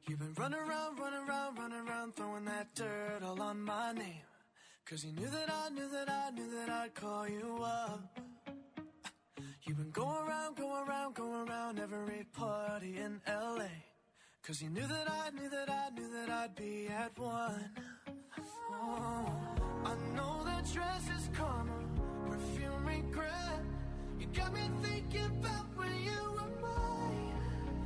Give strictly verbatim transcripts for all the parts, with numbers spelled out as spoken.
You've been running around, running around, running around, throwing that dirt all on my name. Cause you knew that I knew that I knew that I'd call you up. You've been going around, going around, going around every party in L A. Cause you knew that I knew that I knew that I'd be at one. Oh, I know that dress is karma, perfume regret. You got me thinking about when you were mine.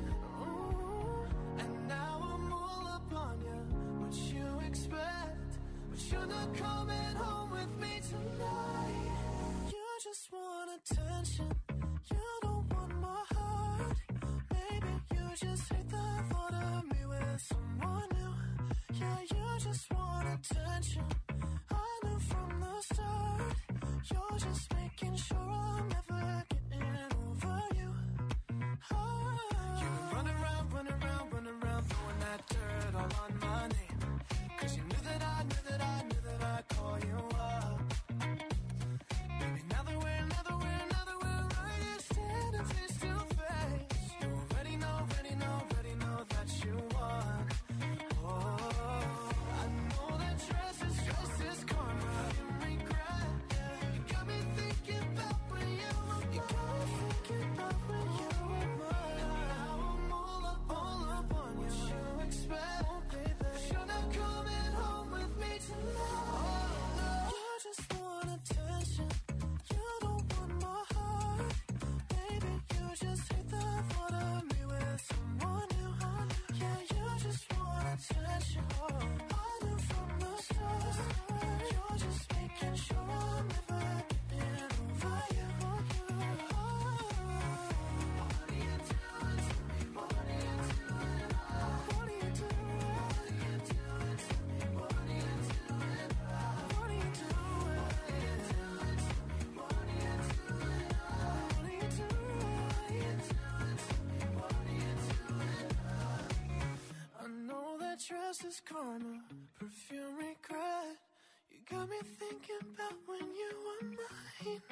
Oh, and now I'm all up on you. What you expect? But you're not coming home with me tonight. You just want attention. You don't want my heart. Maybe you just hate the thought of me with someone new. Yeah, you just want attention. I knew from the start. You're just making sure I'm never getting over you. Oh. You've been running around, running around, running around, throwing that dirt all on my name. Cause you knew that I knew that I knew that I'd call you up. Baby, now that we're, now that we're, now that we're right here standing face to face, you already know, already know, already know that you won. Oh, I know that dress is, dress is karma, you regret. You got me thinking about when you were mine. You got me thinking about when you were mine. And now I'm all up, all up on you. What you expect, oh, baby? But you're not coming home with me tonight. Oh, no. You just want attention. You don't want my heart. Baby, you just hate the thought of me with someone new. Yeah, you just want attention. I knew from the start. You're just making sure I'm never getting over you. Oh. What are you doing to me? What are you doing? What are you doing? What are you doing to me? What are you doing? What are you doing? What are you doing to me? What are you doing? What are you doing? What are you doing? I know that dress is karma, perfume regret. You got me thinking about when you were mine.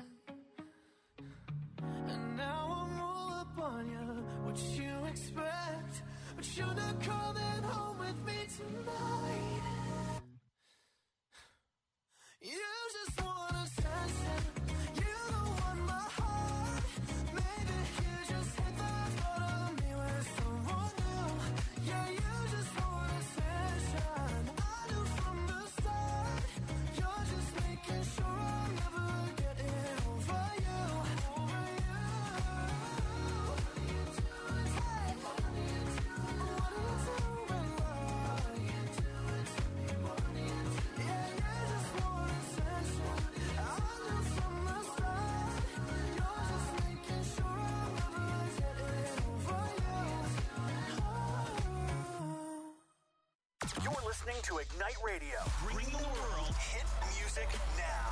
And now I'm all up on you. What you expect? But you're not coming home with me tonight. You just want attention. You don't want my heart. Maybe you just hate the thought of me with someone new. Yeah, you just want attention. I knew from the start. You're just making sure I'm never getting over you. Over you. What are you doing? Hey, what are you doing? What are you doing? What are you doing to me? What are you doing? Yeah, you just want attention. I knew from the start. You're just making sure I'm never getting over you. Oh. You're listening to Ignite Radio, bringing the world hit music now.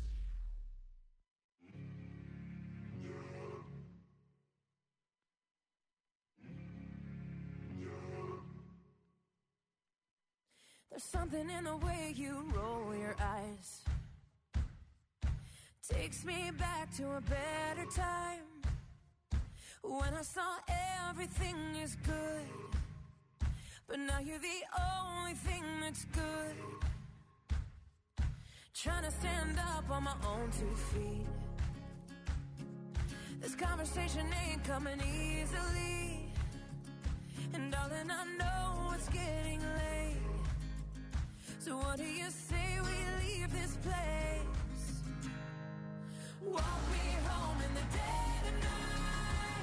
There's something in the way you roll your eyes. Takes me back to a better time, when I saw everything is good. But now you're the only thing that's good. Trying to stand up on my own two feet. This conversation ain't coming easily. And darling, I know it's getting late. So what do you say we leave this place? Walk me home in the dead of night.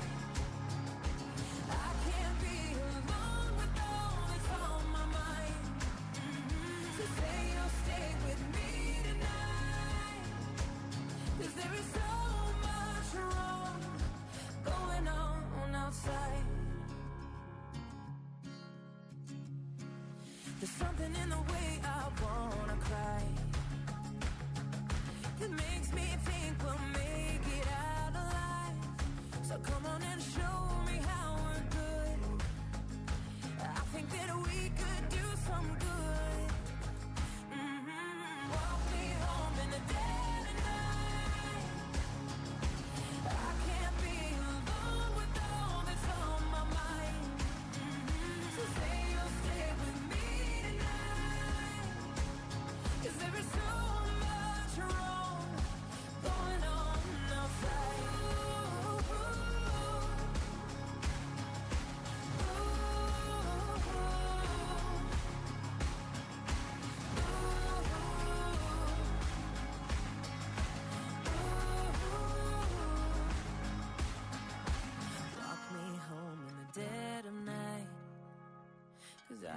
I can't be alone with all that's on my mind. Mm-hmm. So say you'll stay with me tonight. 'Cause there is so much wrong going on outside. There's something in the way I wanna cry that makes me think we'll make it out alive. So come on and show me how we're good. I think that we could do some good. Mm-hmm. Walk me home in the dead of night. I can't be alone with all that's on my mind. Mm-hmm. So say you'll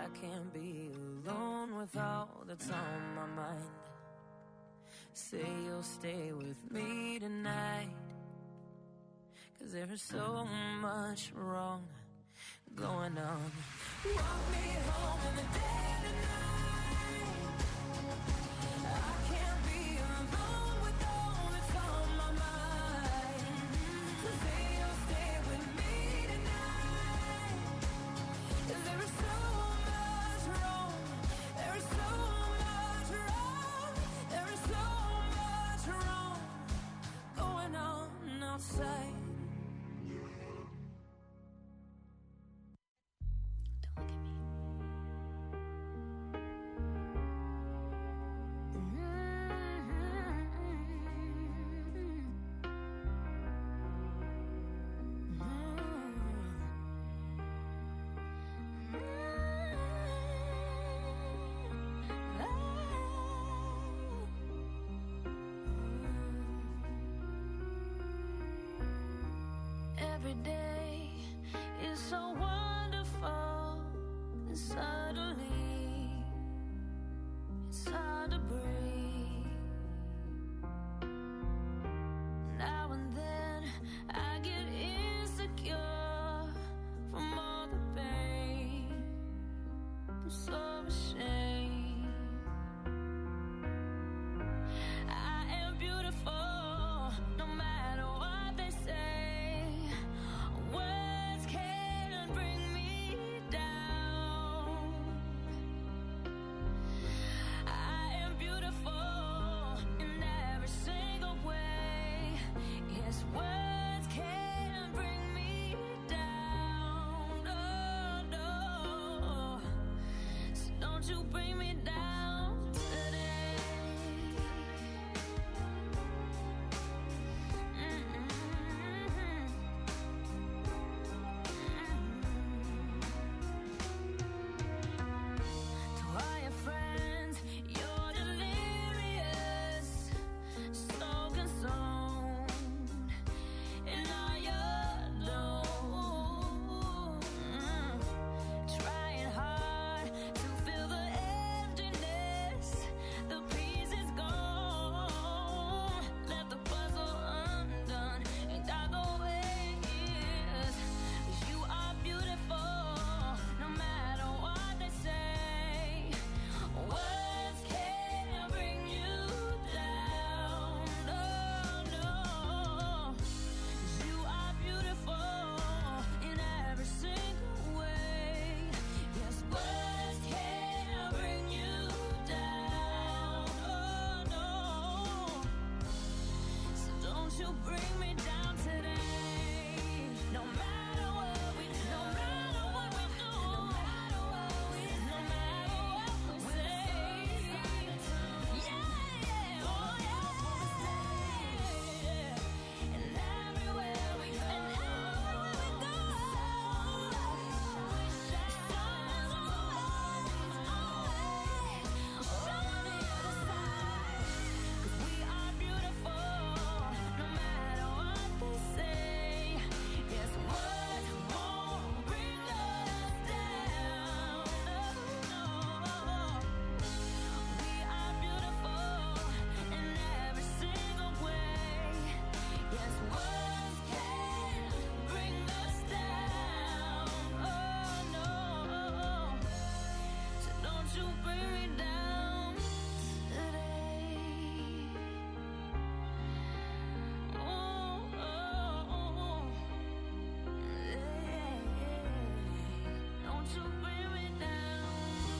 I can't be alone with all that's on my mind. Say you'll stay with me tonight, 'cause there is so much wrong going on. Walk me home in the dead of night. I can't be alone with all that's on my mind. So say you'll stay with me tonight, 'cause there is so much wrong. There is so much wrong. There is so much wrong going on outside. Every day is so wonderful, and suddenly it's hard to breathe. Now and then I get insecure from all the pain. I'm so ashamed. I am beautiful, no matter what they say. Words can't bring me down. I am beautiful in every single way. Yes, words can't bring me down. No, no. So don't you bring me down today. Mm-mm. To all your friends, you're delirious, so consumed in all your doom. Trying hard to fill the emptiness, the peace is gone. Let the puzzle undone and God the way is. You are beautiful, no matter what they say. Words can't bring you down. No, no. You are beautiful in every single way. Yes, words can't bring you down. Oh, no. So don't you bring me down today. No matter what we do, no matter what we do, no matter what we no matter what we say. Yeah, yeah, oh yeah. And everywhere we go, and everywhere we go, shine always, always on the other side. 'Cause we are beautiful, no matter what they say. Yes, words won't bring us down. No, no. We are beautiful in every single way. Yes, words can't bring us down. Oh, no. So don't you bring me down today. Oh, oh, oh. Yeah. Don't you bring me down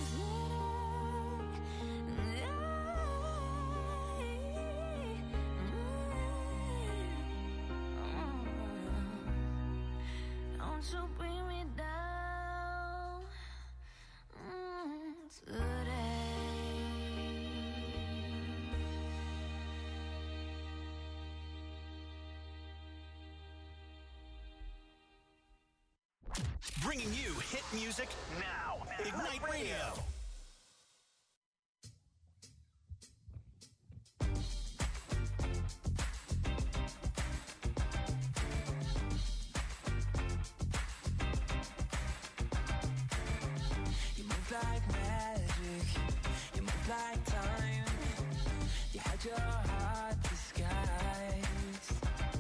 today. Don't you bring me down mm, today. Bringing you hit music now. Ignite Radio. like magic. You move like time. You had your heart disguised.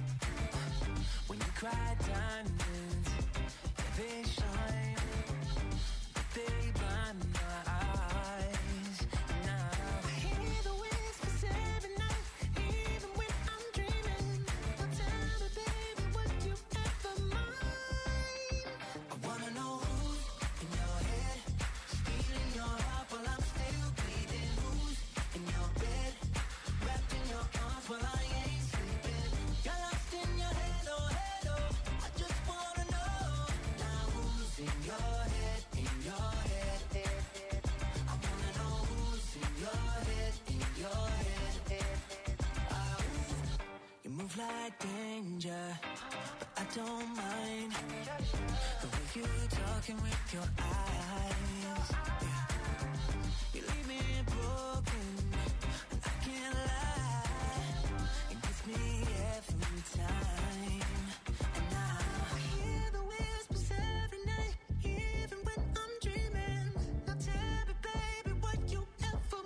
When you cry diamonds, yeah, they shine, but they blind my eyes. Now I hear the whispers every night, even when I'm dreaming. Now tell me, baby, would you ever mind? I wanna know who's in your head, stealing your heart while I'm still bleeding. Who's in your bed, wrapped in your arms while I ain't sleeping. Got lost in your head, oh head, oh. I just wanna know now who's in your head, in your head, head, head. I wanna know who's in your head, in your head, head, head. Ah, ooh. You move like danger, but I don't mind the way you talking with your eyes. Yeah. You leave me broken, and I can't lie. It gets me every time. And now I hear the whispers every night, even when I'm dreaming. Now tell me, baby, would you ever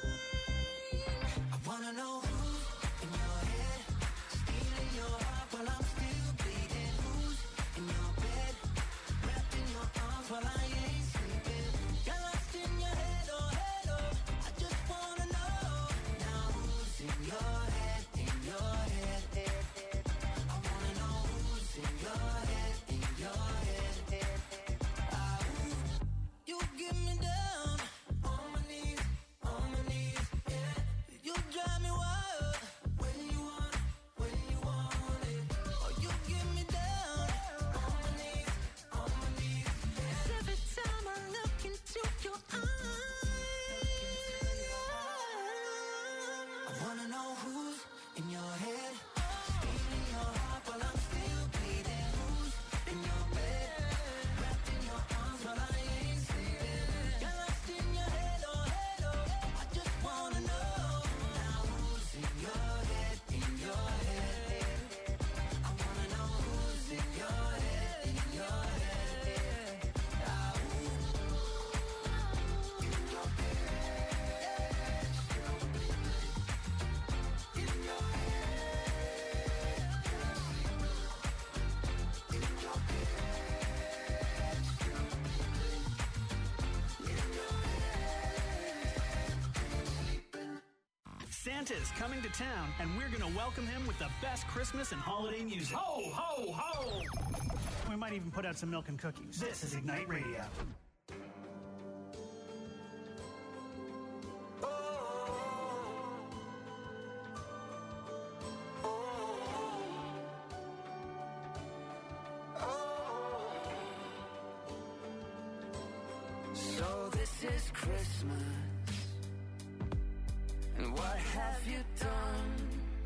mind? I wanna know who's in your head, stealing your heart while I'm still bleeding. Who's in your bed, wrapped in your arms while I ain't sleeping. Got lost in your head, oh head, oh. I just wanna know now who's in your head, in your head, head, head. I wanna know who's in your head, in your head, head, head. Ah, ooh. You get me down on my knees, on my knees, yeah. You drive me wild when you want, when you want it. Oh, you get me down on my knees, on my knees, yeah. Every time I look into your eyes, I wanna know who's in your head, stealing your heart while I'm still bleeding. Who's in your bed, wrapped in your arms while I ain't sleeping. Got lost in your head, oh head, oh. I just wanna know now who's in your head, in your head, head, head. I wanna know who's in your head, in your head, head. Ah, ooh. In your head, still bleeding. In your head, in your head, still bleeding. In your head, sleeping. Santa's coming to town, and we're going to welcome him with the best Christmas and holiday music. Ho, ho, ho! We might even put out some milk and cookies. This is Ignite Radio. So this is Christmas, and what have you done?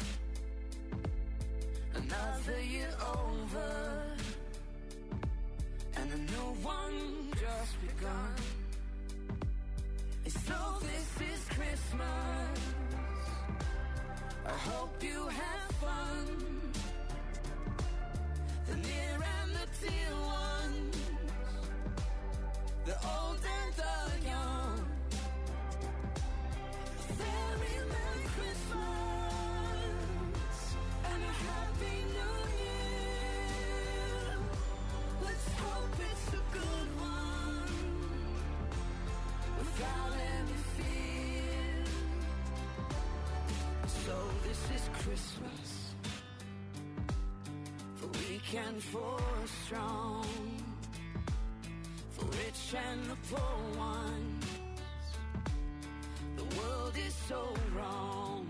Another year over, and a new one just begun. And so this is Christmas, I hope you have fun. The near and the dear ones, the old and the young. Very Merry Christmas and a Happy New Year. Let's hope it's a good one without any fear. So this is Christmas, for weak and for strong, for rich and the poor ones. The world is so wrong.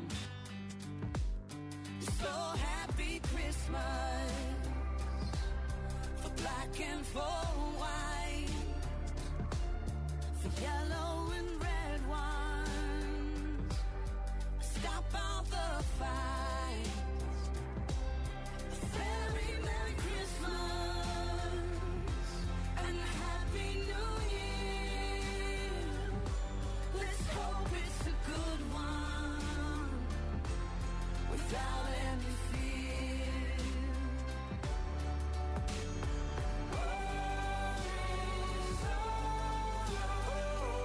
So happy Christmas, for black and for white, for yellow and red ones. Stop all the fights. Very Merry Christmas and a Happy New Year. Let's hope it's a good one without any fear. Worries over.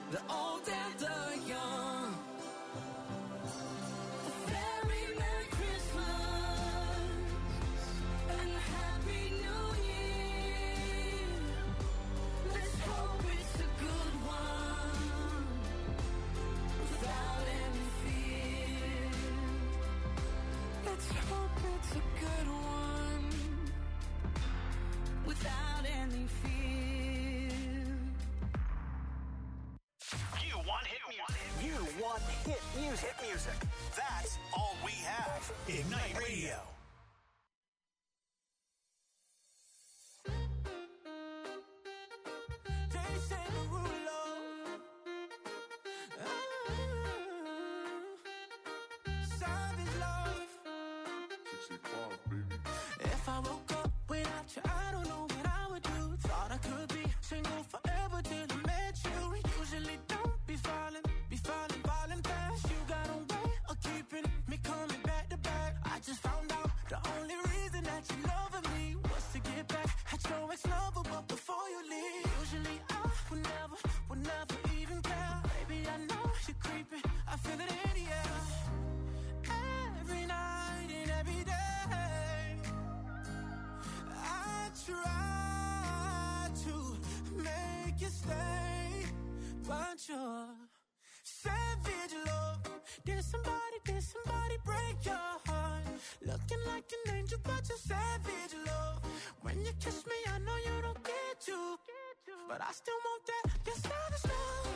the old and the young. A very Merry Christmas and a Happy New Year. Let's hope it's a good one without any fear. Let's hope it's a good one without any fear. You want hit music. You want hit music. Hit music. That's all we have. Ignite Radio. Jason Derulo. Ah, Savage love. If I woke up without you, I don't know what I would do. Thought I could be single forever till I met you. Usually don't be falling, be falling, falling fast. You got a way of keeping me coming back to back. I just found out the only reason that you loving me was to get back at your ex-lover, but before you leave, usually I would never, would never even care. Baby, I know you're creeping, I feel it in the air. Every night and every day, I try to make you stay, but you're savage love. Did somebody, did somebody break your heart? Looking like an angel, but you're savage love. When you kiss me, I know you don't get to, but I still want that. Your savage love.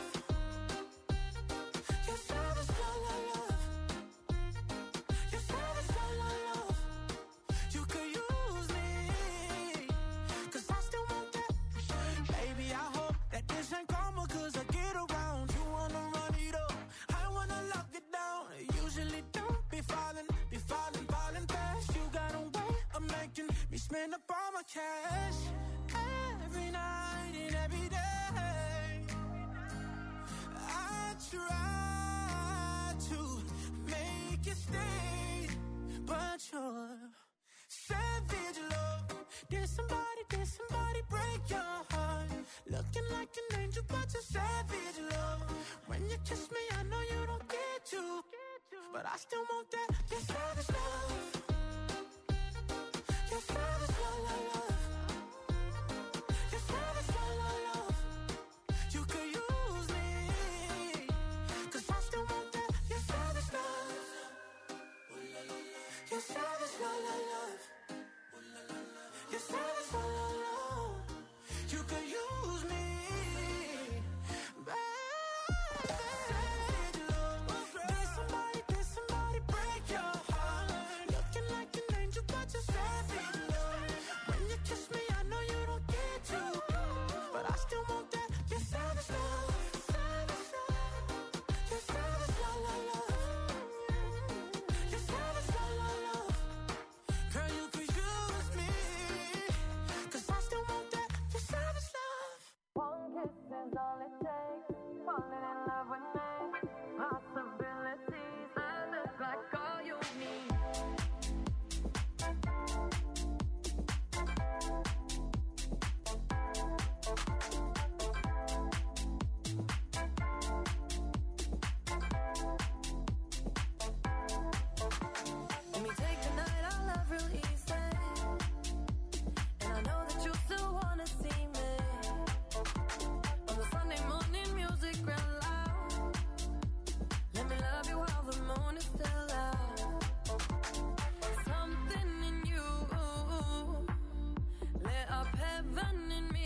Your savage love, love, love. Your savage love, love, love. You could use me, 'cause I still want that. Baby, I hope that this ain't karma, 'cause I get around. You wanna run it up, I wanna lock it down. Usually don't be falling, be falling, falling fast. You got a way of making me spend up all my cash. Every night and every day, I try to make you stay, but you're savage love. Did somebody, did somebody break your heart? Looking like an angel, but you're savage love. When you kiss me, I know you don't get to, but I still want that. Your savage love. Your savage love, love, love. Your savage love, love, love. You could use me, 'cause I still want that. Your savage love. Your savage love, love, love. Your savage love, love, love. You could use me, baby. Savage love. Did somebody, did somebody break your heart? Looking like an angel, but you're savage love. When you kiss me, I know you don't get to, but I still want that. Your savage love. Your savage love, love, love. Your savage love, love, love. Girl, you could use me, 'cause I still want that. Your savage love. One kiss is all it takes. Falling in love with me. Possibilities. I look like all you need. Let me take the night, I love real easy. And I know that you still wanna see me. On the Sunday morning, music real loud. Let me love you while the moon is still out. Something in you lit up heaven in me.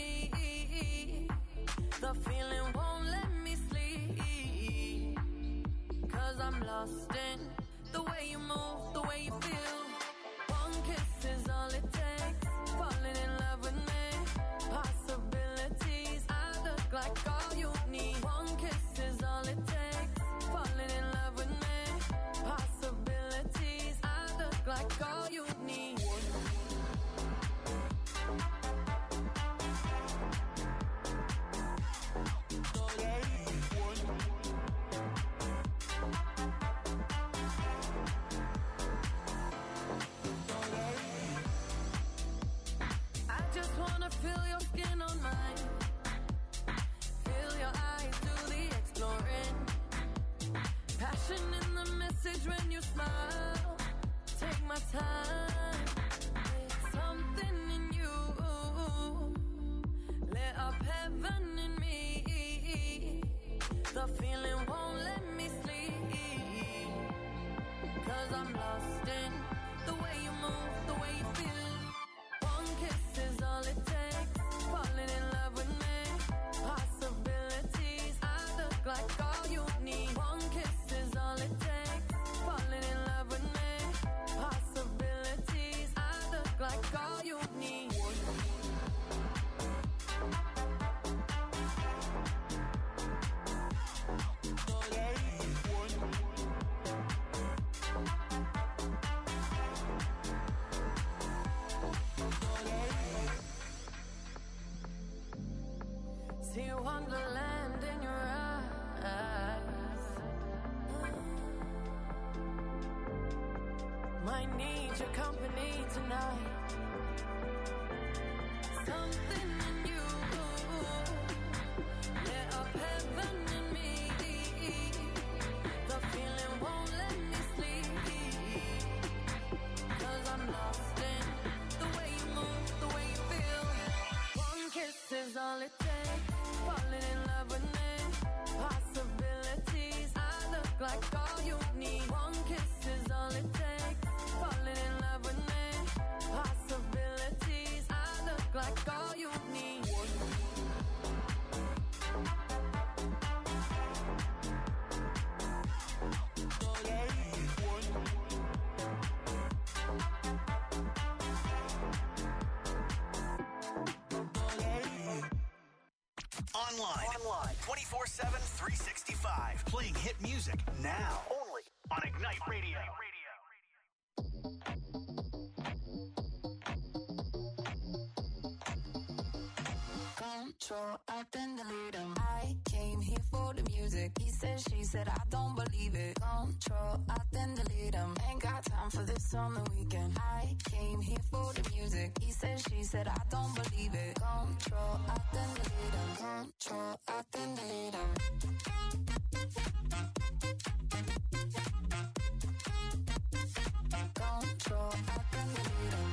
The feeling won't let me sleep, 'cause I'm lost in the way you move, the way you feel. One kiss is all it takes. Falling in love with me. Possibilities. I look like all you need. One kiss is all it takes. Falling in love with me. Possibilities. I look like all you need. Feel your skin on mine. Feel your eyes do the change when you smile. Take my time. There's something in you. Lit up heaven in me. The feeling won't let me sleep. Cause I'm lost in the way you move, the way you feel. One kiss is all it takes. Falling in love with me. Possibilities, I look like all you need. One kiss is all it takes. Falling in love with me. Possibilities, I look like all you need. See wonderland in your eyes. Might need your company tonight. Something in you lit up heaven in me. The feeling won't let me sleep. Cause I'm lost in the way you move, the way you feel. One kiss is all it takes. Falling in love with me. Possibilities, I look like all you need. One kiss is all it takes. Falling in love with me. Possibilities, I look like all you need. Online. Online. twenty-four seven, three sixty-five. Playing hit music now. Only on Ignite Radio. Control, I then delete him. I came here for the music. He said, she said, I don't believe it. Control, I then delete him. Ain't got time for this on the weekend. I came here for the music. He said, she said, I don't believe it. Control, I then delete him. Control, I then delete him. Control, I then delete him.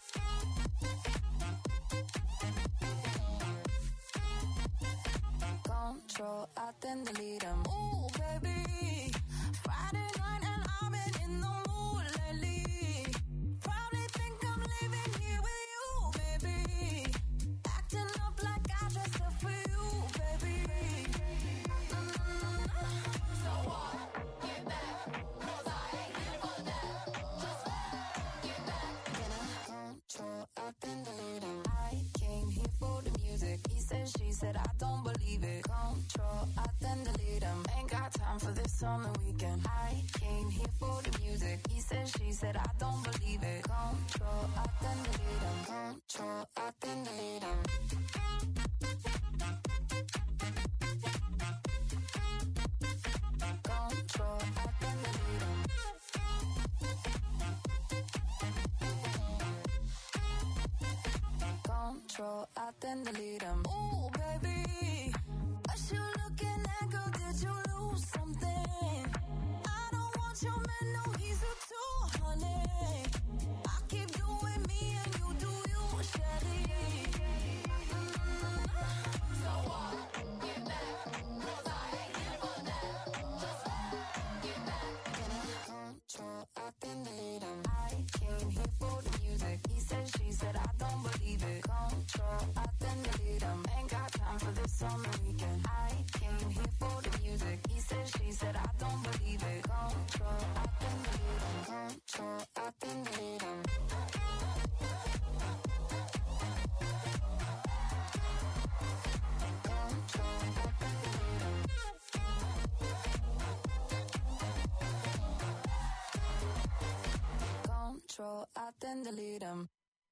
Control, I then delete him. Ooh, baby. Friday night and I've been in the mood lately. Probably think I'm leaving here with you, baby. Acting up like I dressed up for you, baby. Mm-hmm. So what? Get back. Cause I ain't here for that. Just get back. Then I control, I then delete him. I came here for the music. He said, she said, I don't believe it. Control, I then delete him. Ain't got time for this on the weekend. I came here for the music. He said, she said, I don't believe it. Control, I then delete him. Control, I then delete him. Control, I then delete him. Control, I then delete him. Ooh, baby. What you looking at, girl? Did you lose something? I don't want your man, no, he's a two, honey. I keep doing me and you do you, Shelly. Mm-hmm. So what? Get back. Cause I ain't here for that. Just get back. Then I control, I then delete him. I came here for the music. He said, she said, I don't believe it. Control, I then delete him. Ain't got time for this on the weekend. I came here for the music. He said, she said, I don't believe it. Control, I then delete him. Control, I then delete him. Control, I then delete him. Control, I then delete him.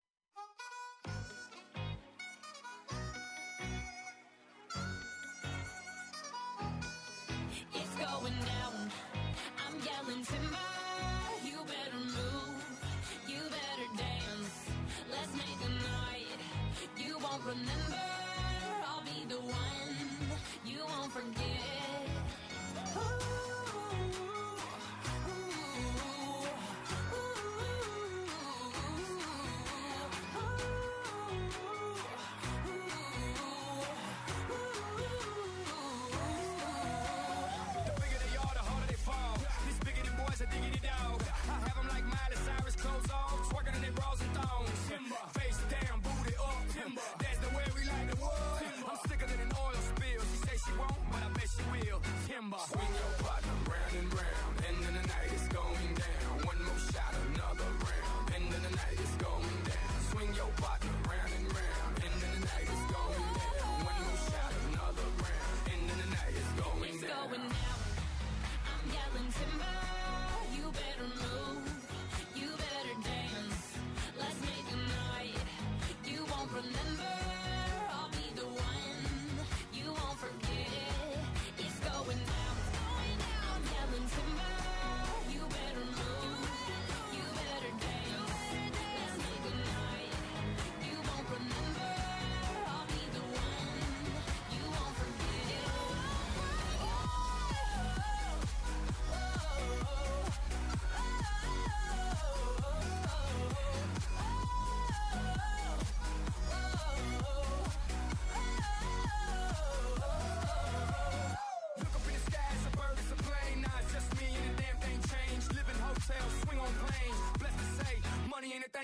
It's going down. I'm yelling timber. You better move. You better dance. Let's make a night you won't remember. I'll be the one you won't forget. Ooh, ooh.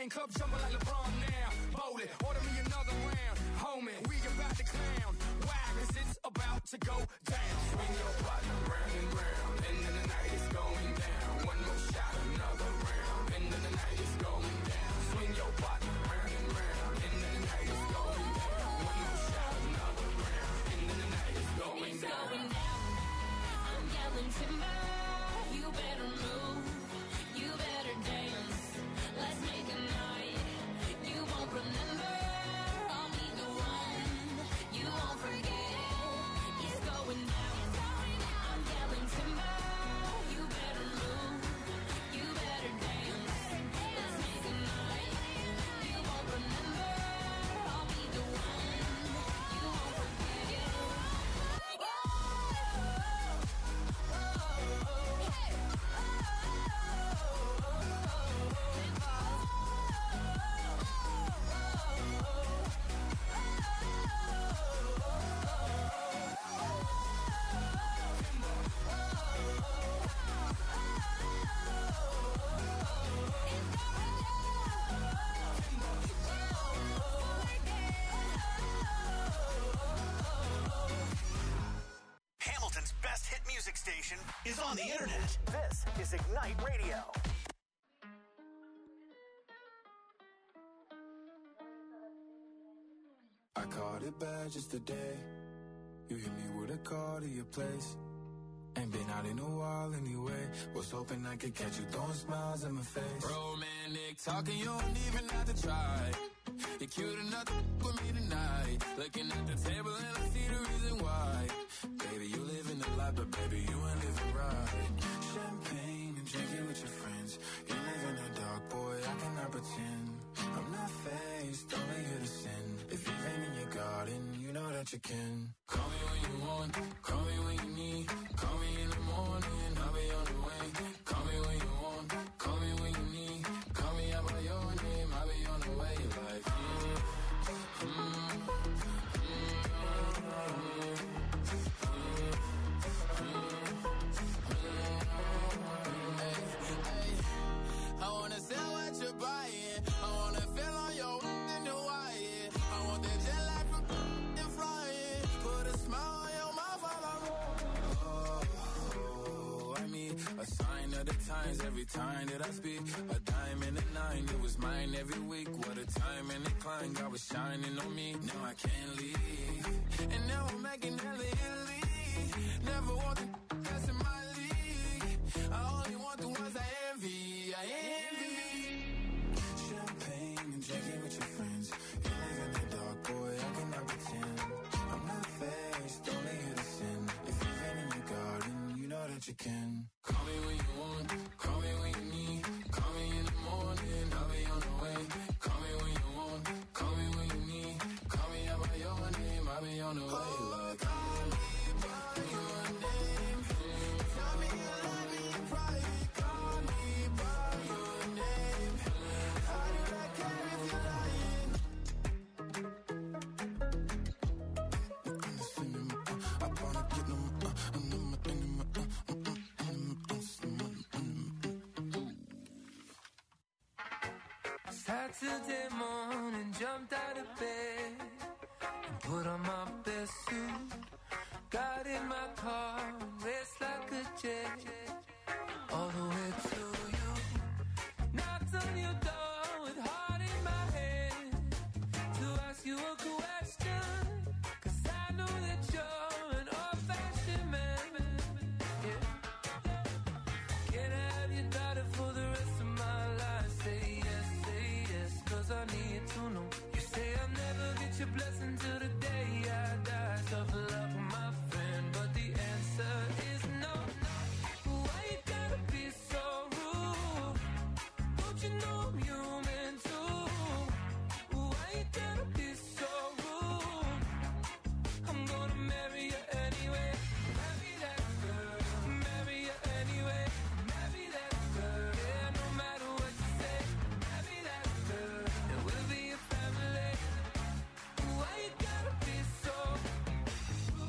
club jumping like LeBron now. Bowl it, order me another round. Homie, we about to clown. Why? Cause it's about to go down. Swing your partner round and round. End of the night is going down. One more shot, another round. End of the night is going down. Swing your partner round and round. End of the night is going down. One more shot, another round. End of the night is going It's down. going down. I'm yelling timber. You better move. You better dance. Let's make a night. You won't remember. I'll be the one. You won't forget. It's going down. I'm yelling timber. You better move. You better dance. Let's make a night. You won't remember. I'll be the one. You won't forget. Hamilton's best hit music station is on the internet. This is Ignite Radio. I caught it bad just today. You hit me with a call to your place. Ain't been out in a while anyway. Was hoping I could catch you throwing smiles in my face. Romantic talking, you don't even have to try. You're cute enough to with me tonight. Looking at the table and I see the reason why. Baby, you live in the life, but baby, you ain't living right. Champagne and drinking with your friends. You live in the dark, boy, I cannot pretend. I'm not faced, only here to sin. If you've been in your garden, you know that you can. Call me when you want, call me when you need. Call me in the morning, I'll be on the way. Call me when you want, call me when you need. Call me out by your name, I'll be on the way. Like, mm, mm, mm, I wanna sell what you're buying. I wanna feel on your in the wire. I want that jet lag from and flying. Put a smile on your mouth while I'm oh, I mean, a sign of the times every time that I speak. A dime and a nine, it was mine every week. What a time and a climb, God was shining on me. Now I can't leave, and now I'm making hella Italy. Never want the best in my league. I only want the ones I envy. I envy. Champagne and drinking with your friends. You live in the dark, boy, I cannot pretend. I'm not faced, only here to sin. If you've been in your garden, you know that you can. Call me when you want, call me when you need. Call me in the morning, I'll be on the way. Call me when you want, call me when you need. Call me out by your name, I'll be on the way. Like, call me by your name. Tell me you love me in private. Call me by your name. How do I care if you're lying? I wanna get them, uh, and them, and them, uh, Saturday morning, jumped out of bed and put on my best suit. Got in my car, raced like a jet, all the way to you. Knocked on your door with heart in my head to ask you a question, 'cause I know that you're an old-fashioned man. Yeah. Can I have your daughter for the rest of my life? Say yes, say yes, 'cause I need to know. You say I'll never get your blessing till the day I die. Tough luck, my friend, but the answer is no. Why you gotta be so rude? Don't you know I'm human too? Why you gotta be so rude? I'm gonna marry you anyway. Marry that girl. Marry you anyway. Marry that girl. Yeah, no matter what you say. Marry that girl. And we'll be a family. Why you gotta be so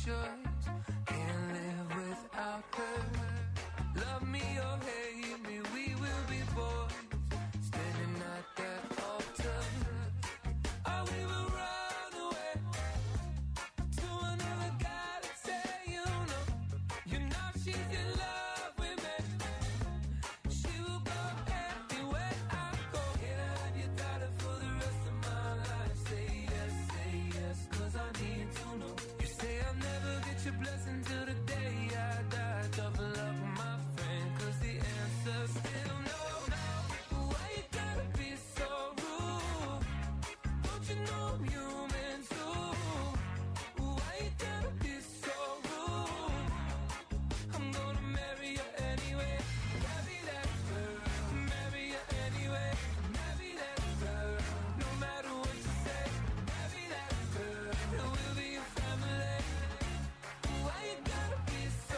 choice. Can't live without her. Love me or hate me, we will be boys. Standing at that altar. Oh, we will run away to another galaxy, you know. You know she's in love with me. She will go anywhere I go. Can I have your daughter for the rest of my life? Say yes, say yes, cause I need to know. You say I'll never get your blessing till the day I die. Tough love with my friend, cause the answer's still no. Why you gotta be so rude? Don't you know I'm human too? Why you gotta be so rude? I'm gonna marry you anyway. Marry that girl. Marry you anyway. Marry that girl. No matter what you say. Marry that girl. And we'll be a family. Why you gotta be so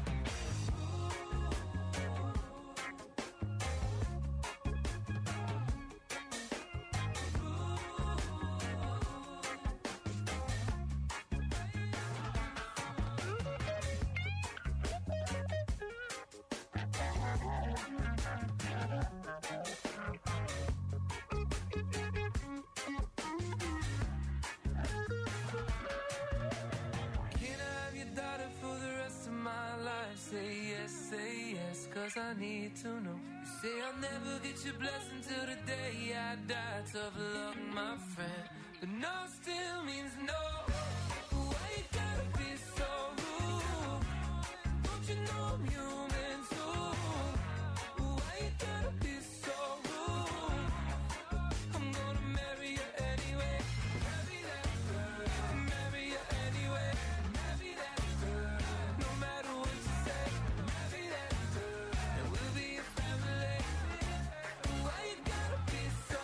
Can I have your daughter for the rest of my life? Say yes, say yes, cause I need to know. You say I'll never get your blessing till the day I die. Tough luck, my friend, but no still means no. Why you gotta be so rude? Don't you know I'm human too? Why you gotta be so rude? I'm gonna marry you anyway. Marry that girl. Marry you anyway. Marry that girl. No matter what you say. Marry that girl. And we'll be a family. Why you gotta be so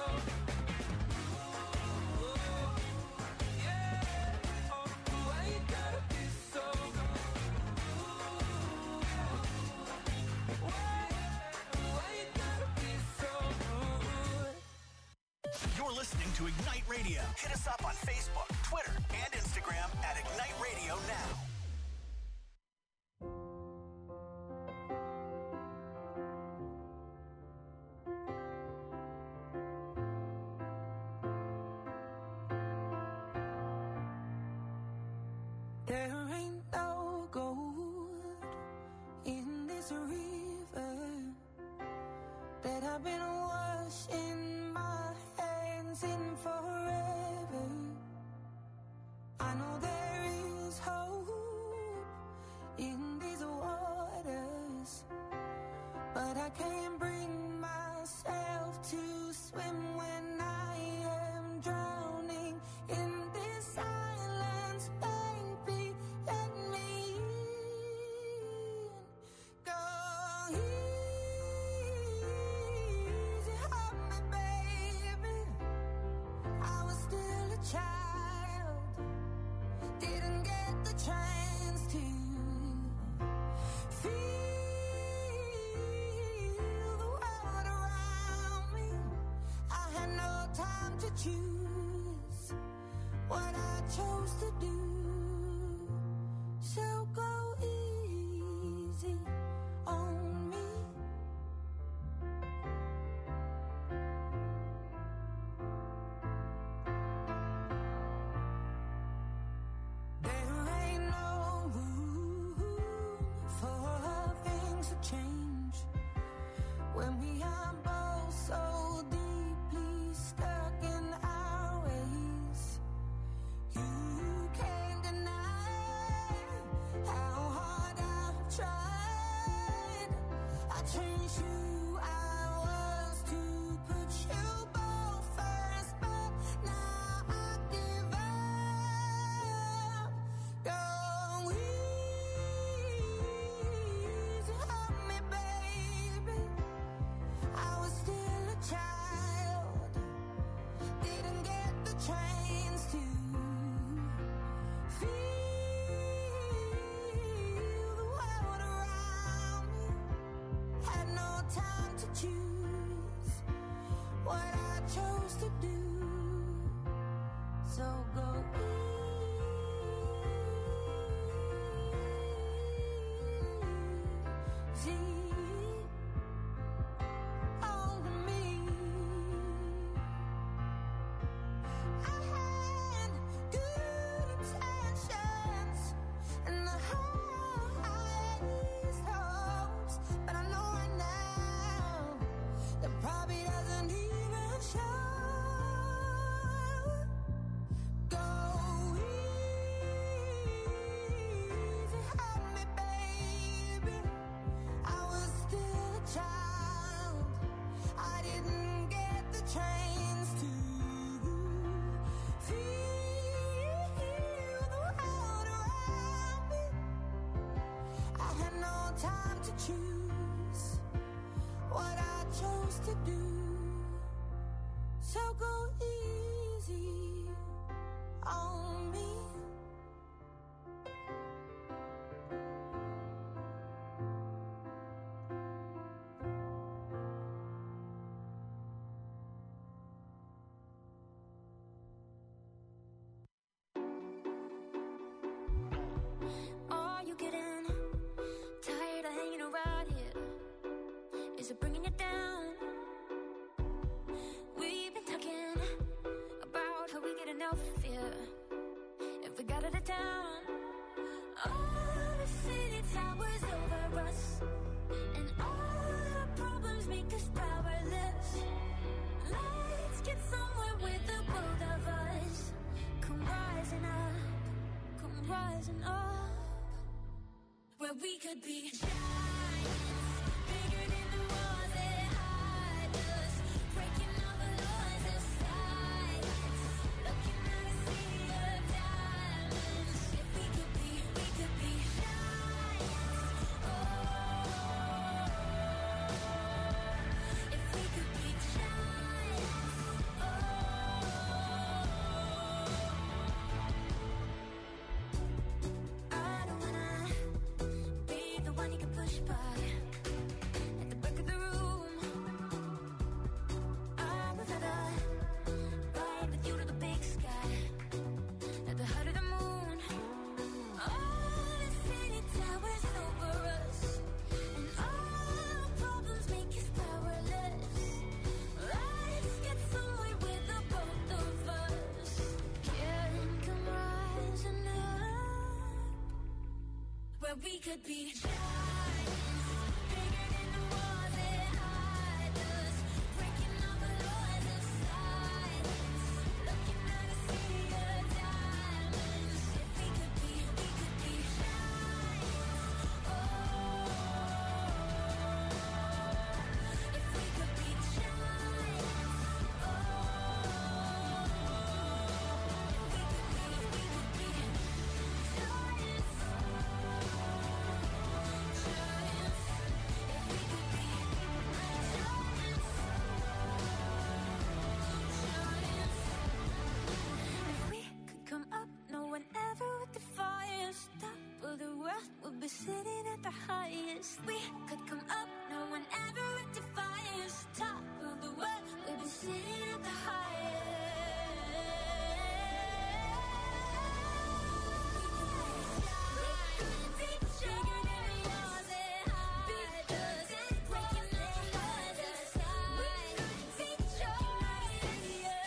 rude? Yeah. Oh, why you gotta be so rude? Why? Why you gotta be so rude? You're listening to Ignite Radio. Hit us up on Facebook, Twitter, and Instagram at Ignite Radio Now. There ain't no gold in this river that I've been washing my hands in forever. I know there is hope in these waters, but I can't bring myself to swim when I am drowning in this silence, baby. Let me in. Go easy on me, baby. I was still a child, didn't get the chance to feel the world around me. I had no time to choose what I chose to do. So go easy on me. There ain't no room for things to change when we are both so deeply stuck in our ways. You can't deny how hard I've tried. I changed who I was to put you both first, but now I give up. Go easy on me, baby. I was still a child, didn't get the chance to feel the world around me. Had no time to choose what I chose to do. So go easy choose what I chose to do. So go easy on me. Are you getting tired of hanging around here? Is it bringing you down? We've been talking about how we get enough fear if we got out of town. All the city towers over us, and all our problems make us powerless. Let's get somewhere with the both of us. Come rising up, come rising up, where we could be giants, bigger than the walls that hide us, breaking all the laws of silence, looking at a sea of diamonds. If we could be, we could be giants. Oh, if we could be giants. Oh, I don't wanna be the one you can push by at the back of the room. I would rather ride with you to the big sky, at the height of the moon. All the city towers over us, and all our problems make us powerless. Let's get somewhere with the both of us. Can come rising up, where we could be giants, bigger than the walls that hide us, breaking all the laws of silence, looking at a sea of diamonds. If we could be, we could be giants. Oh, if we could be giants. Oh, if we could be, we could be giants. If we could come up, no one ever would defy us. Top of the world, we'll be sitting at the highest. We could come up, no one ever would defy us. Top of the world, we'll be sitting at the highest. We could be bigger than the walls that hide us, breaking all the laws of silence. We could be giants,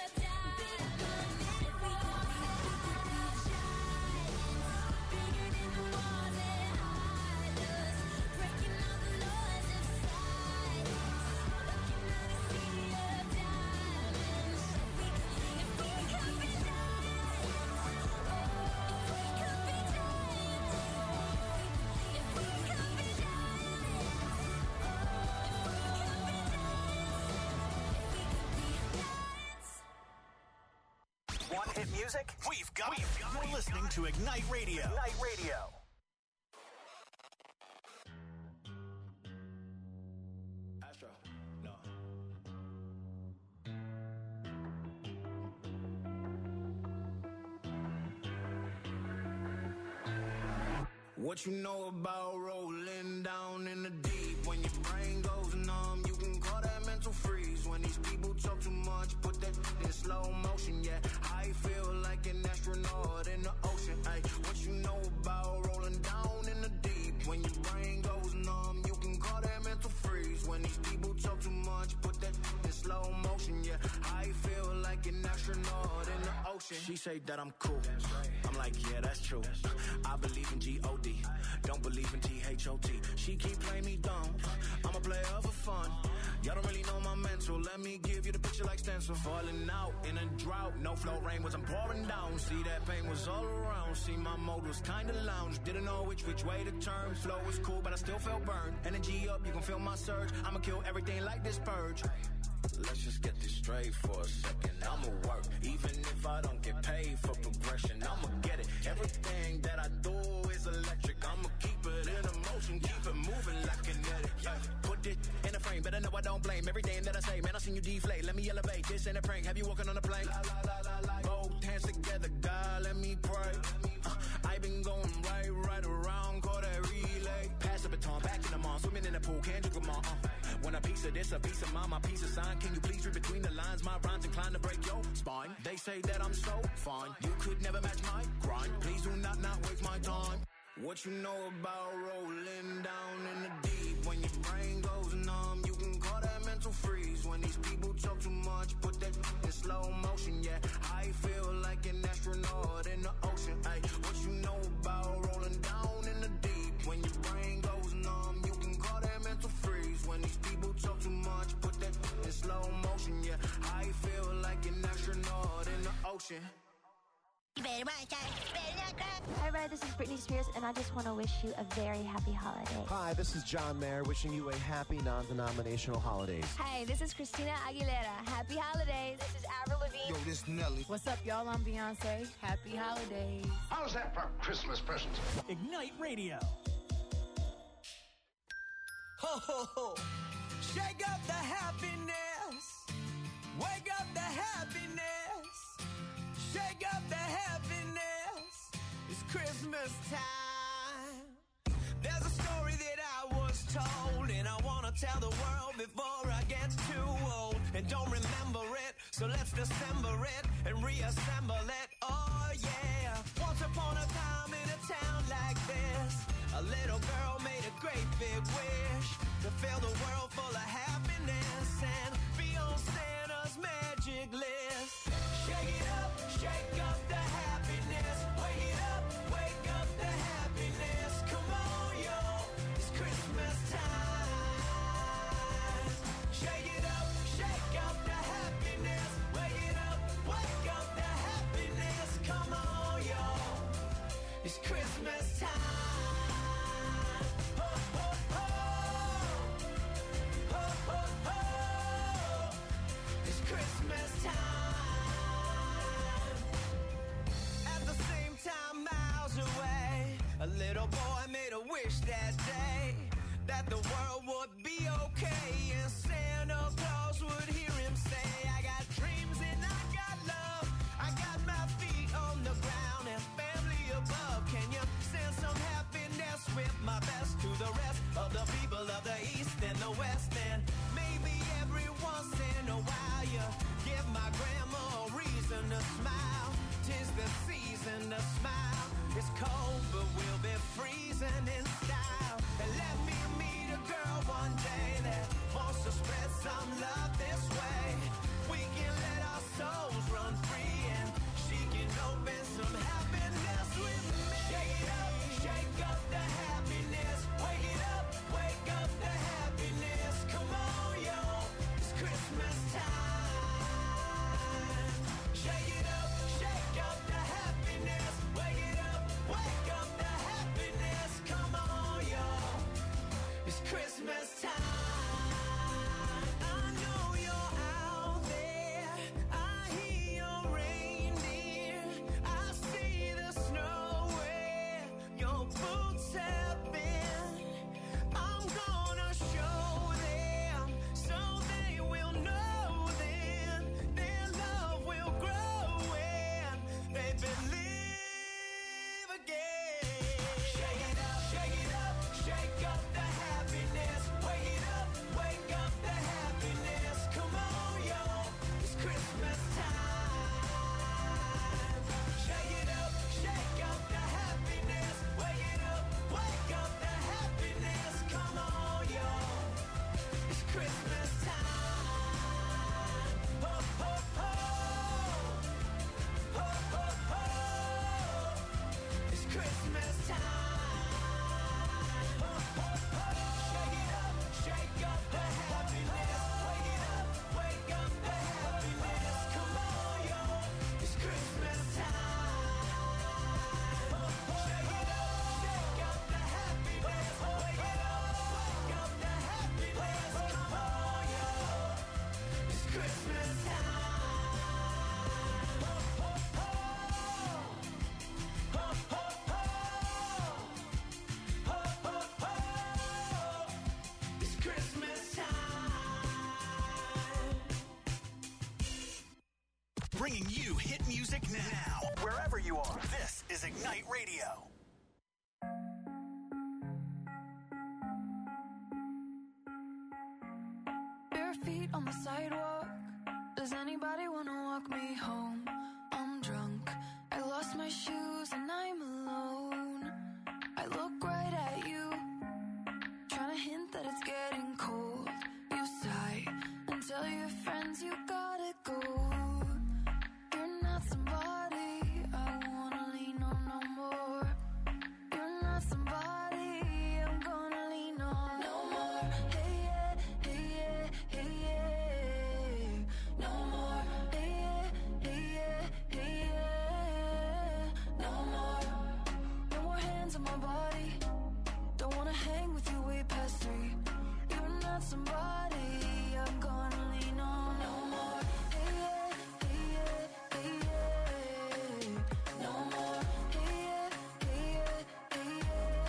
if we could be, we could be giants, bigger than the walls that hide us, breaking all the laws of silence, looking at a sea of diamonds. If we could be, if we could be giants. Oh, if we could be giants. If we could be giants. Oh, if we could be giants. If we could be giants. Want hit music? We've got it. You're listening to Ignite Radio. Ignite Radio. Astro, no. What you know about rolling down in the deep? When your brain goes numb, you can call that mental freeze. When these people talk too much, put that in slow motion. Yeah, I feel like an astronaut in the ocean. Ay, what you know about rolling down in the deep? When your brain goes numb, you can call that mental freeze. When these people talk too much, put that in slow motion. Yeah, I feel like an astronaut in the ocean. She say that I'm cool. I'm like, yeah, that's true. I believe in G O D. Don't believe in T H O T. She keep playing me dumb. I'm a player for fun. Y'all don't really know my mental. Let me give you the picture like stencil. Falling out in a drought. No flow rain wasn't pouring down. See that pain was all around. See my mode was kinda lounge. Didn't know which which way to turn. Flow was cool, but I still felt burned. Energy up, you can feel my surge. I'ma kill everything like this purge. Let's just get this straight for a second. I'ma work, even if I don't get paid for progression. I'ma get it. Everything that I do is electric. I'ma keep it in motion, keep it moving like an brain. Better know I don't blame everything that I say. Man, I seen you deflate. Let me elevate. This ain't a prank. Have you walking on a plane? La, la, la, la, la. Both hands together, God, let me pray. Uh, I been going right, right around, call that relay. Pass the baton, back in the mall, swimming in the pool, can't you come on? Uh. When a piece of this, a piece of mine, my piece of sign. Can you please read between the lines? My rhymes inclined to break your spine. They say that I'm so fine. You could never match my grind. Please do not not waste my time. What you know about rolling down in the deep? When your brain goes numb, you can call that mental freeze. When these people talk too much, put that in slow motion. Yeah, I feel like an astronaut in the ocean. Ay, what you know about rolling down in the deep? When your brain goes numb, you can call that mental freeze. When these people talk too much, put that in slow motion. Yeah, I feel like an astronaut in the ocean. Hi, Red. This is Britney Spears, and I just want to wish you a very happy holiday. Hi, this is John Mayer, wishing you a happy non-denominational holidays. Hey, this is Christina Aguilera. Happy holidays. This is Avril Lavigne. Yo, this Nelly. What's up, y'all? I'm Beyonce. Happy holidays. How's that for Christmas presents? Ignite Radio. Ho, ho, ho. Shake up the happiness. Wake up the happiness. Shake up the happiness. It's Christmas time. There's a story that I was told, and I want to tell the world before I get too old. And don't remember it, so let's dissemble it and reassemble it. Oh yeah. Once upon a time in a town like this, a little girl made a great big wish to fill the world full of happiness and be on Santa's magic list. Shake it up, shake up the happiness. Wake it up, wake up the happiness. Come on, yo, it's Christmas time. Shake it up, shake up the happiness. Wake it up, wake up the happiness. Come on, yo, it's Christmas time. Ho, ho, ho. Ho, ho, ho. It's Christmas time. Away. A little boy made a wish that day that the world would be okay and Santa Claus would hear him say, I got dreams and I got love, I got my feet on the ground and family above. Can you send some happiness with my best to the rest of the people of the East and the West? And maybe every once in a while you give my grandma a reason to smile. 'Tis the season to smile. It's cold, but we'll be freezing in style. And let me meet a girl one day that wants to spread some love this way. We can let our souls run free and she can open some happiness with me. Shake it up, shake up the happiness. Wake it up, wake up the happiness. Come on, yo, it's Christmas time. Shake it up, shake up the happiness. Wake it up. Wake up the happiness, come on, y'all. bringing you hit music now. Wherever you are, this is Ignite Radio. Bare feet on the sidewalk. Does anybody want to walk me home? I'm drunk. I lost my shoes and I'm alone. I look right at you, trying to hint that it's getting cold. You sigh and tell your friends you gotta go. You're not somebody I wanna lean on no more. You're not somebody I'm gonna lean on no more. Hey yeah, hey yeah, hey yeah. No more. Hey yeah, hey yeah, hey yeah. No more. No more hands on my body. Don't wanna hang with you way past three. You're not somebody I'm gonna lean on no more. Hey yeah, hey yeah, hey yeah. No more. Hey yeah, hey yeah, hey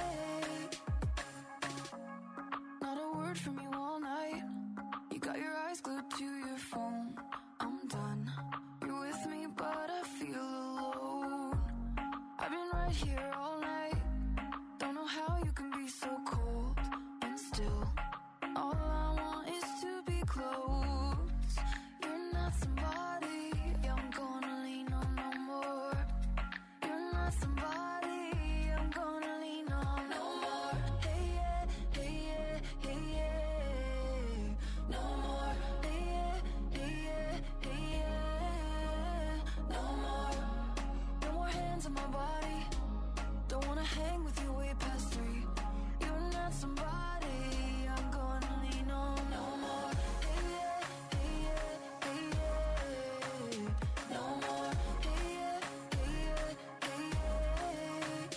yeah. Not a word from you all night. You got your eyes glued to your phone. I'm done. You're with me, but I feel alone. I've been right here all night. Don't know how you can be so cold and still. All I want is to be close. You're not somebody I'm gonna lean on no more. You're not somebody I'm gonna lean on no more. Hey yeah, hey yeah, hey yeah. No more. Hey yeah, hey yeah, hey yeah. No more. No more hands on my body. Don't wanna hang with you way past three. You're not somebody I'm gonna lean on no more. Hey yeah, hey yeah, hey yeah. No more. Hey yeah, hey yeah, hey yeah.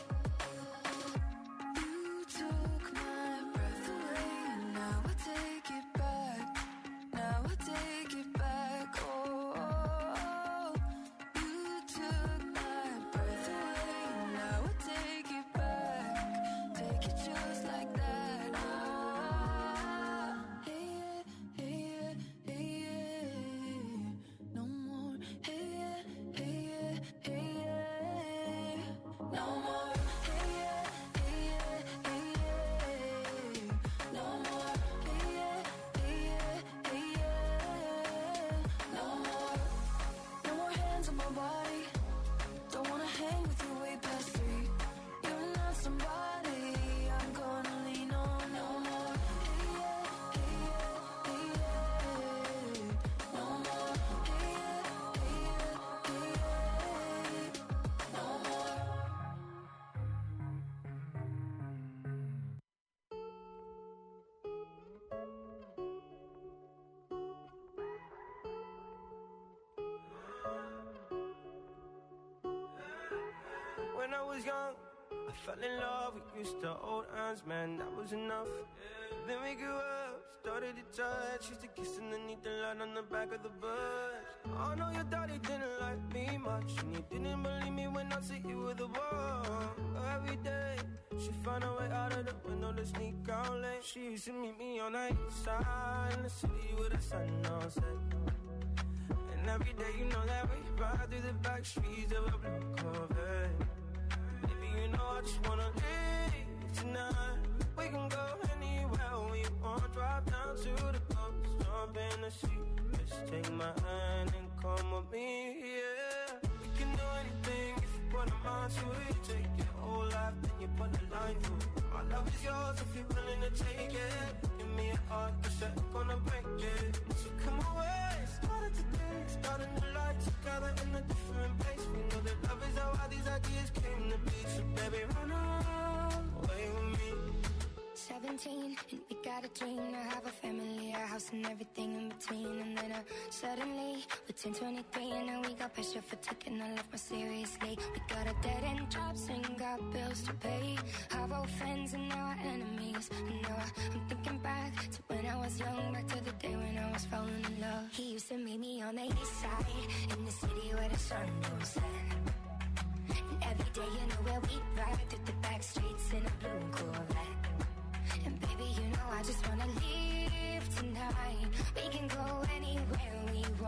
You took my breath away and now I take it back. Now I take it back. Oh, oh, oh. You took my breath away and now I take it back. Take it just like that. Ah, hey yeah, hey yeah, hey yeah. No more. Hey yeah, hey yeah, hey yeah. No more. Hey yeah, hey yeah, hey yeah. No more. Hey yeah, hey yeah, hey yeah. No more. No more hands on my body. Don't wanna hang with you way past three. You're not somebody I'm gonna lean on no more. Hey yeah, hey yeah, hey yeah. No more. Hey yeah, hey yeah, hey yeah. No more. When I was young, I fell in love. We used to hold hands, man, that was enough. Then we grew up, started to touch. Used to kiss underneath the light on the back of the bus. Oh no, your daddy didn't like me much, and he didn't believe me when I said you were the one. Every day, she found a way out of the window to sneak out late. She used to meet me on the east side in the city with the sun on set. And every day, you know that we ride through the back streets of a blue Corvette. Baby, you know I just wanna leave tonight. We can go anywhere we want. Drive down to the coast, jump in the sea. Just take my hand and come with me, yeah. We can do anything if you put a mind to it. Take your whole life, then you put a line through it. My love is yours if you're willing to take it. Give me a heart, cause I'm gonna break it. So come away, started today, start a new life together in a different place. We know that love is how all these ideas came to be. So baby, run away with me. Seventeen, and we got a dream to have a family, a house and everything in between. And then uh, suddenly, we're ten twenty-three, and now we got pressure for taking our life more seriously. We got a dead end jobs and got bills to pay. Our old friends and now our enemies. And now I, I'm thinking back to when I was young, back to the day when I was falling in love. He used to meet me on the east side, in the city where the sun goes set. And every day, you know where we ride through the back streets in a blue Corvette. And baby, you know I just wanna leave tonight. We can go anywhere we want.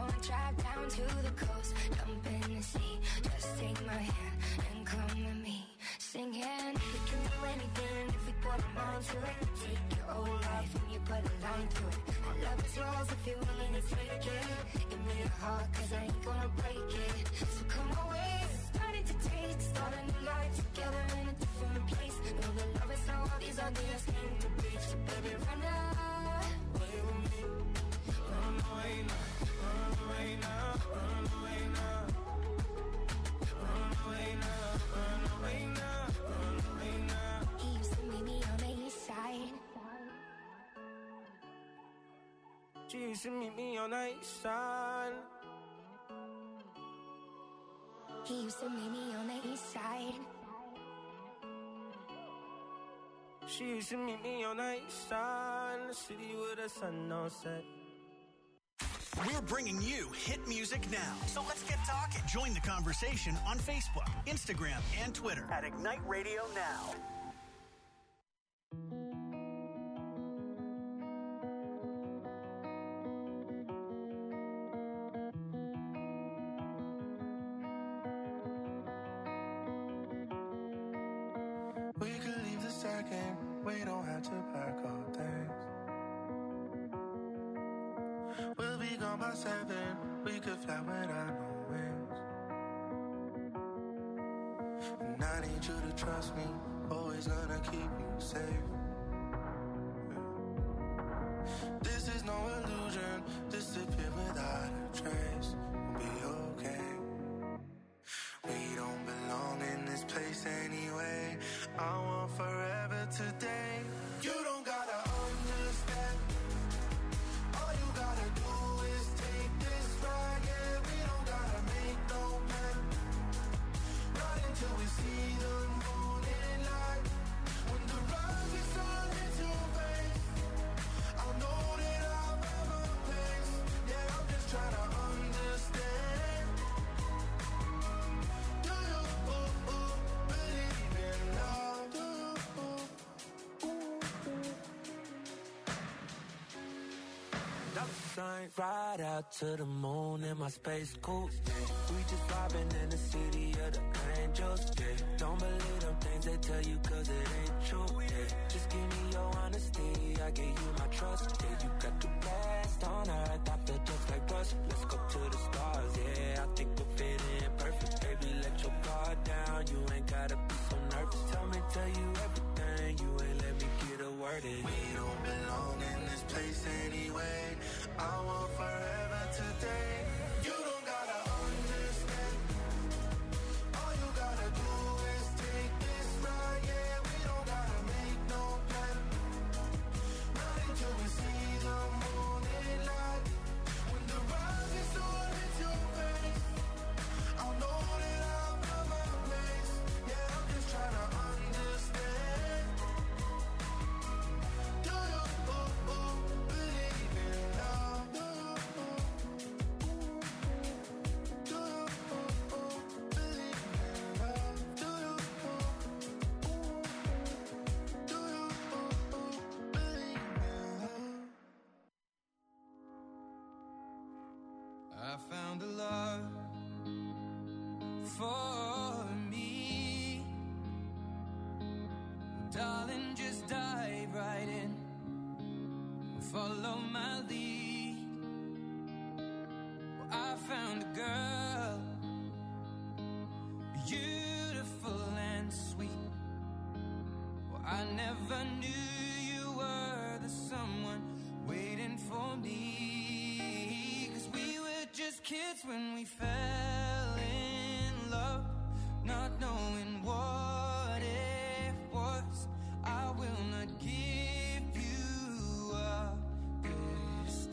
gonna drive down to the coast, jump in the sea. Just take my hand and come with me. Singing, we can do anything if we put our mind to it. Take your old life and you put a line through it. Our love is yours if you're willing to take it. Give me your heart, cause I ain't gonna break it. So come away, starting to taste, start a new life together in a different place. Know the love is how all these ideas came to be. So baby, run away with me. Run away now, run away now, run away now. Run away now, run away now, run away now. He used to meet me on the east side. She used to meet me on the east side. He used to meet me on the east side. She used to meet me on the east side, in the city with the sun on set. We're bringing you hit music now. So let's get talking. Join the conversation on Facebook, Instagram, and Twitter at Ignite Radio Now. We could leave the second, we don't have to pack our things. We'll be gone by seven, we could fly without no wings. And I need you to trust me, always gonna keep you safe. This is no illusion, disappear without a trace. We'll be okay. We don't belong in this place anyway. I want forever today. You don't gotta understand. All you gotta do is take this ride. Yeah, we don't gotta make no plan. Right until we see the morning light. When the rising sun hits your face, I'll know that I've ever placed. Yeah, I'm just trying to understand. Do you ooh, ooh, believe in love? Do you ooh, ooh, ooh. Dollar signs, ride out to the moon in my space coupe. We just vibing in the city of the angels. Yeah. Don't believe them things they tell you cause it ain't true. Yeah. Just give me your honesty, I give you my trust. Yeah, you got the best on earth, I feel just like rust. Let's go to the stars, yeah, I think we'll fit in perfect. Baby, let your guard down, you ain't gotta be so nervous. Tell me, tell you everything, you ain't let me get a word in. We don't belong in this place anyway. I want forever today. You don't gotta understand. All you gotta do is take this ride. Yeah, we don't gotta make no plan. Right until we see the morning light. When the rising sun hits your face, I'll know that I've found my place. Yeah, I'm just trying to understand. Do you ooh, ooh, believe in love? Do you ooh, ooh, do you ooh, ooh, believe in love? Do you ooh, ooh, do you ooh, ooh, believe in love? I found a love for me. Darling, just dive right in. Follow my lead. Well, I found a girl, beautiful and sweet. Well, I never knew you were the someone waiting for me. Cause we were just kids when we fell in love, not knowing what it was. I will not give you up this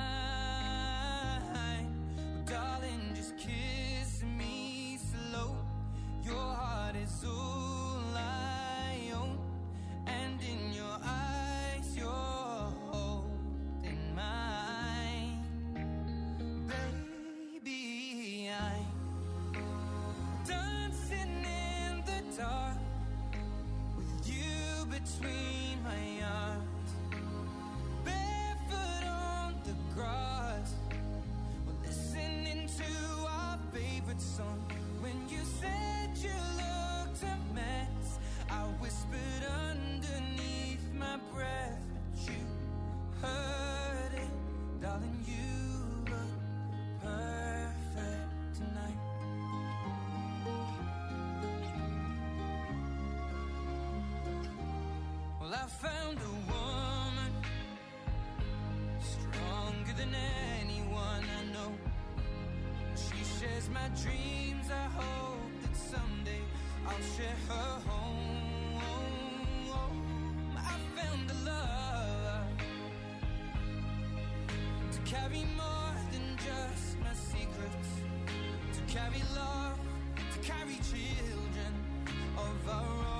time. Darling, just kiss me slow. Your heart is all I own, and in your eyes you're holding mine. Baby, found a woman stronger than anyone I know. She shares my dreams. I hope that someday I'll share her home. I found a love to carry more than just my secrets, to carry love, to carry children of our own.